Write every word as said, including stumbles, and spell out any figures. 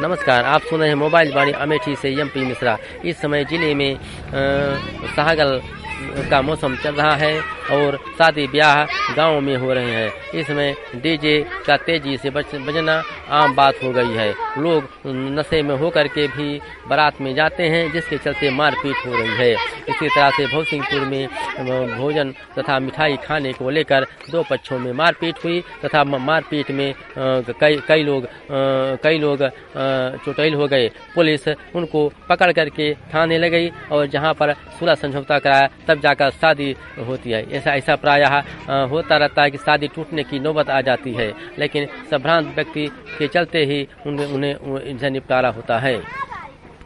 नमस्कार, आप सुन रहे हैं मोबाइल वाणी अमेठी से एमपी मिश्रा। इस समय जिले में साहगल का मौसम चल रहा है और शादी ब्याह गांव में हो रहे हैं। इसमें डीजे का तेजी से बजना आम बात हो गई है। लोग नशे में होकर के भी बारात में जाते हैं, जिसके चलते मारपीट हो रही है। इसी तरह से भोसिंगपुर में भोजन तथा मिठाई खाने को लेकर दो पक्षों में मारपीट हुई तथा मारपीट में कई कई लोग कई लोग चोटिल हो गए। पुलिस उनको पकड़ करके थाने ले गई और जहां पर सुलह समझौता कराया तब जाकर शादी होती है। ऐसा ऐसा प्रायः होता रहता है कि शादी टूटने की नौबत आ जाती है, लेकिन संभ्रांत व्यक्ति के चलते ही उन्हें उन्हें इनसे निपटारा होता है।